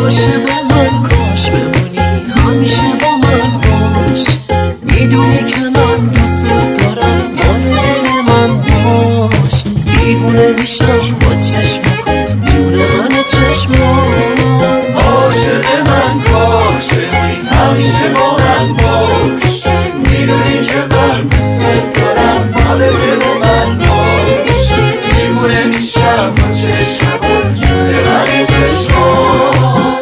عاشق من کاش بمونی همیشه با من باش، میدونی که من دوست دارم مال دل من باش، دیوونه میشم با چشمکو جون من چشمات. عاشق من کاش بمونی همیشه با من باش، میدونی که من دوست دارم مال دل من باش، دیوونه میشم با چشمکو جون من چشمات.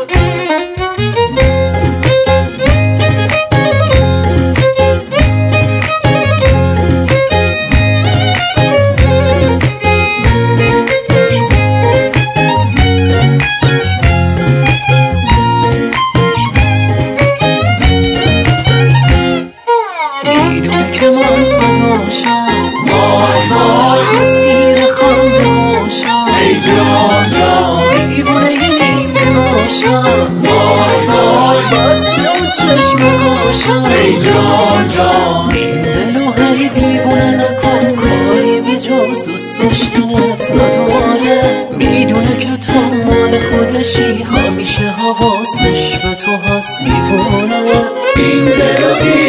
میدونه که من فداشم، وای وای اسیر خنده باشم، ای جان جان دیوونه نباشم، وای وای بس اون چشم گاشم، ای جان جان این دلو هی دیوونه نکن، کاری به جز دوست داشتنت نداره، میدونه که تو مال خودشی همیشه حواسش به تو هست دیوونه. این دل